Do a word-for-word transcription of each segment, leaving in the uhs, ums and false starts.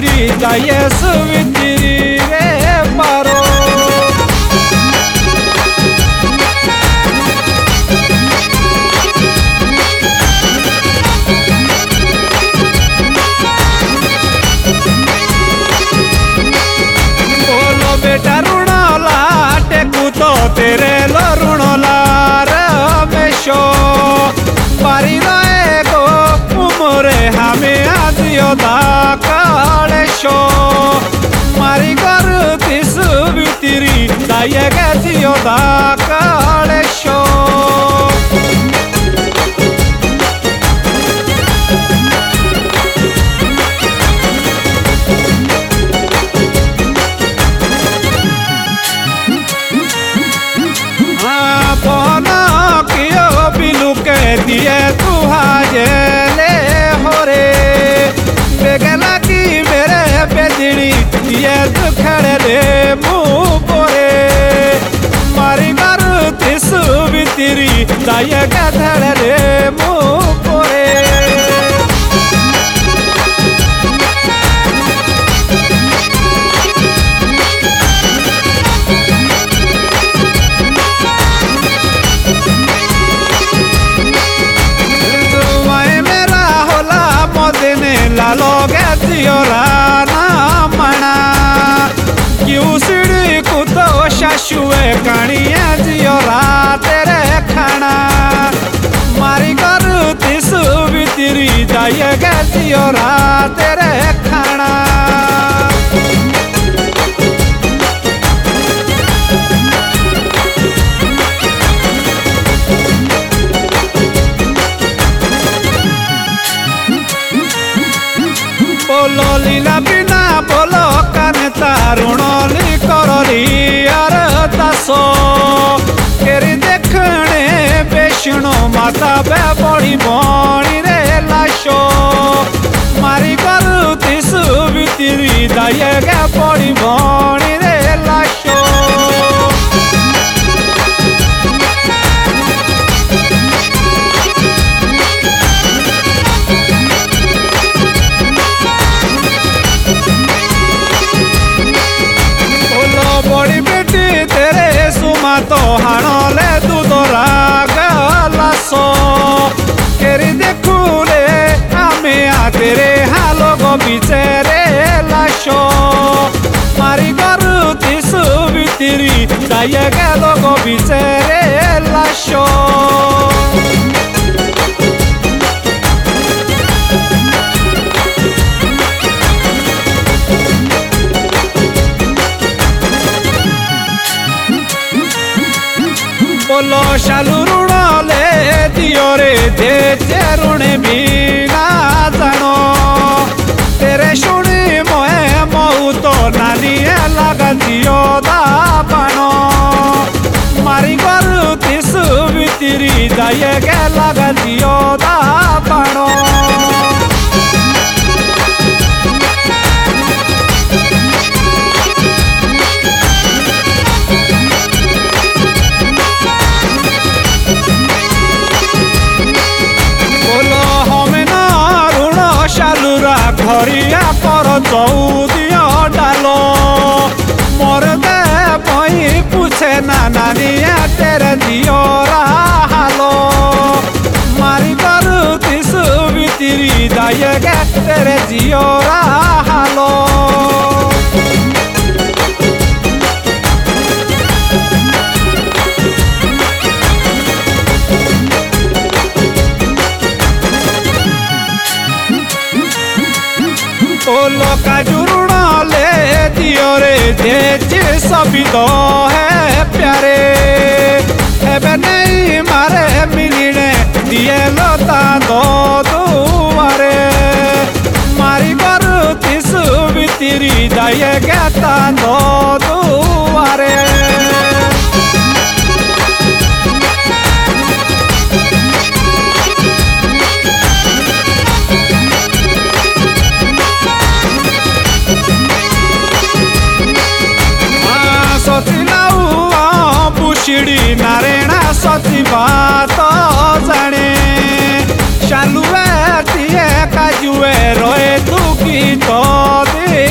वितिरी जायस वितिरी रे पारो बोलो बेटा ऋणला टेकू तो तेरे लो ऋणला रमेशो पारी रहे गो उमरे हमें आदियो दा कालेशो मारी गरुती सुवितिरी दाये गजियो दा कालेशो दिए तुहाजे ले हो रे बेगला की मेरे बेदड़ी दिए दुखड़े रे मुँह पोरे मारी मारुति सुवितिरी दाये गधड़े रे मुँह पोरे लोगे दियोरा ना मना क्यों सिड़ी को तो शाशुए कणिया दियोरा तेरे खाना मारी गरुती सुवितिरी जाये गे दियोरा तेरे खाना बोलो लीला बिना बोलो काने तारुणली करली यार दासो केरी देखने बेशुनो माता बे बड़ी बड़ी रे लाशो मारी गरुती सुवितिरी दाये गे बड़ी बड़ी रे लाशो बड़ी बेटी तेरे सुमा तो हाणले दूधरा गलासो केरी देखू रे हमें आ तेरे हालो गो बिचेरे लाशो मारी गरुती सुवितिरी जाये गेलो गो बिचेरे लाशो बोलो शालू ऋण ले दियो रे दे ऋण भी ना जानो तेरे शुणी मोए महू तो नानी लगा दियो दा पानो मारी गरुती सुवितिरी जाये गे लगा दियो दा पानो घरिया पर चौदिया डालो मोर दे पही पूछे ना नानिया तेरे दियो हालो मारी गरुती सुवितिरी जाये गे तेरे दियो हालो बोलो काजू ऋण ले दियो रे जे सभी तो है प्यारे एबे नहीं मारे मिलने दिए लोता दो दुआरे मारी गरुती सुवितिरी जाये गे ता दो दुआरे चिड़ी नारेणा सती बात जाने शालुए तिए काजुए रोए तू की तो दे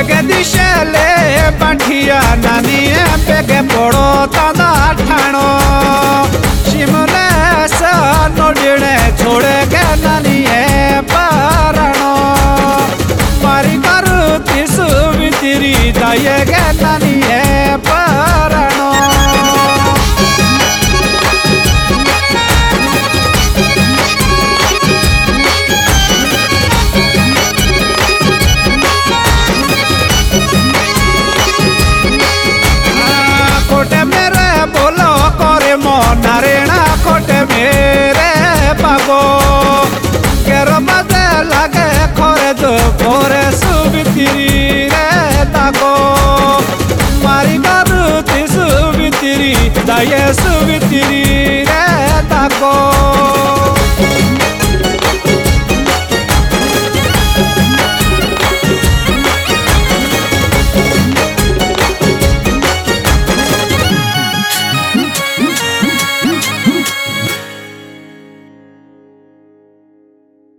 बेगे दिशेले पाठिया नानी बेगे पड़ो ताना ठाणो शिमले सा नोड़े छोड़े के नानी पारणो मारी करुती सुवितिरी दाये गे नानी पारणो कोटे मेरे बोलो करे मोनारेणा कोटे मेरे पागो केरो बदे लगे खोरे दो खोरे सुबितिरी रे तागो मारी करुती सुबितिरी दाये सुबितिरी रे तागो